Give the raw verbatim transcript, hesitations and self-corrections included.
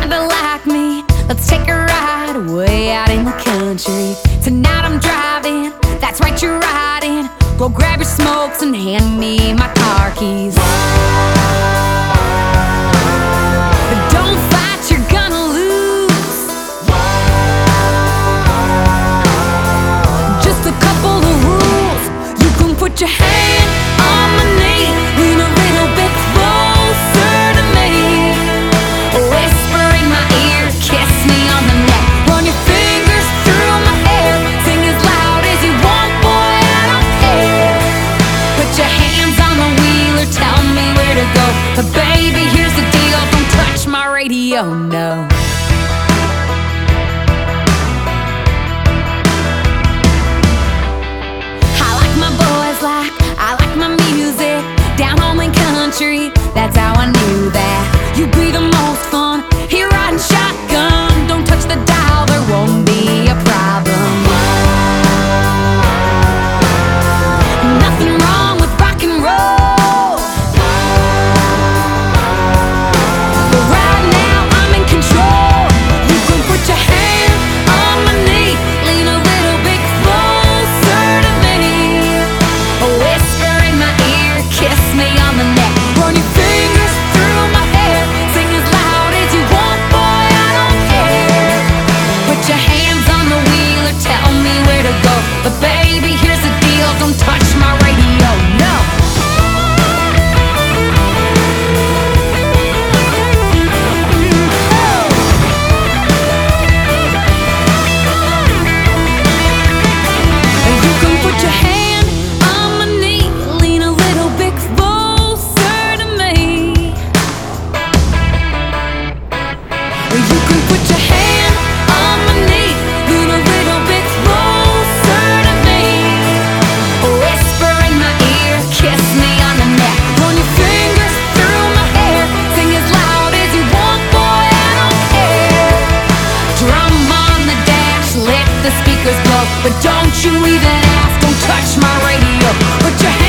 kinda like me. Let's take a ride way out in the country. Tonight I'm driving, that's right, you're riding. Go grab your smokes and hand me my car keys. But don't fight, you're gonna lose. Just a couple of rules. You can put your hand on my knee, lean a little bit closer to me, whisper in my ear, kiss me on the neck, run your fingers through my hair, sing as loud as you want, boy, I don't care. Put your hands on the wheel or tell me where to go, but baby, here's the deal, don't touch my radio, no. Like, I like my music, down home in country, that's how I knew that you'd be the most fun, here riding shotgun, don't touch the dial, there won't be a problem. Nothing wrong with rock and roll, but right now I'm in control. You can put your hand on my knee, lean a little bit closer to me, whisper in my ear, kiss me on the neck, run your fingers through my hair, sing as loud as you want, boy, I don't care. Put your hands on the wheel or tell me where to go, but baby, here's the deal, don't touch my radio, no. You can put your hand on my knee, lean a little bit closer to me. You can put your hand on my knee, lean a little bit closer to me, whisper in my ear, kiss me on the neck, run your fingers through my hair, sing as loud as you want, boy, I don't care. Drum on the dash, let the speakers blow, but don't you even ask, don't touch my radio. Put your hand